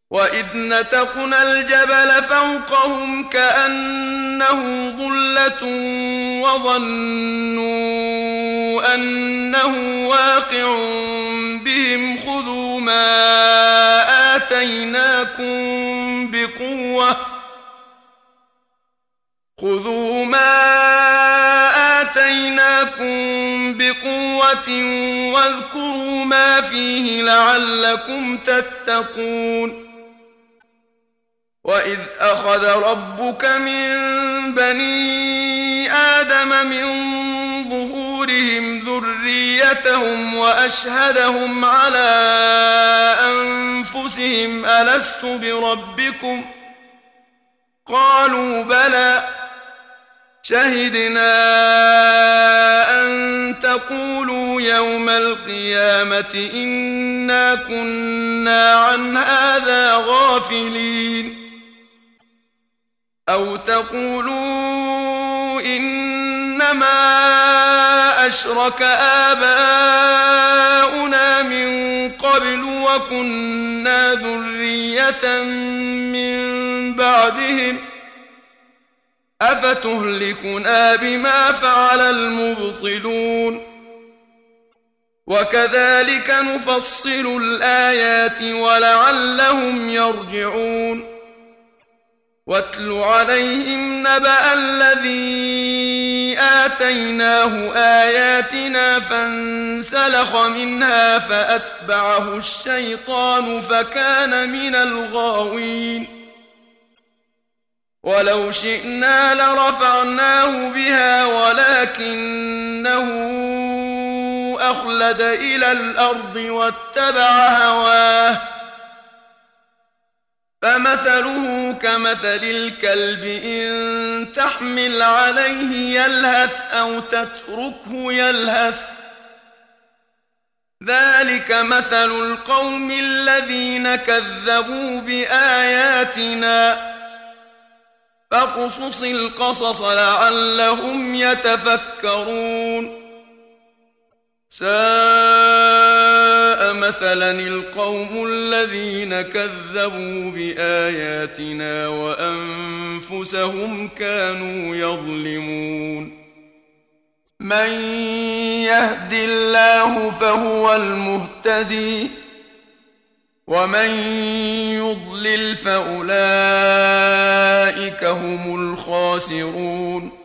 وإذ نتقنا الجبل فوقهم كأنه ظلة وظنوا أنه واقع بهم خذوا ما آتيناكم بقوة واذكروا ما فيه لعلكم تتقون وإذ أخذ ربك من بني آدم من ظهورهم ذريتهم وأشهدهم على أنفسهم ألست بربكم قالوا بلى شهدنا أن تقولوا يوم القيامة إنا كنا عن هذا غافلين أو تقولوا إنما أشرك آباؤنا من قبل وكنا ذرية من بعدهم أفتهلكنا بما فعل المبطلون وكذلك نفصل الآيات ولعلهم يرجعون واتل عليهم نبأ الذي آتيناه آياتنا فانسلخ منها فأتبعه الشيطان فكان من الغاوين ولو شئنا لرفعناه بها ولكنه أخلد إلى الأرض واتبع هواه فمثله كمثل الكلب إن تحمل عليه يلهث أو تتركه يلهث ذلك مثل القوم الذين كذبوا بآياتنا فاقصص القصص لعلهم يتفكرون ساء مثلا القوم الذين كذبوا بآياتنا وأنفسهم كانوا يظلمون من يهد الله فهو المهتدي ومن يضلل فأولئك هم الخاسرون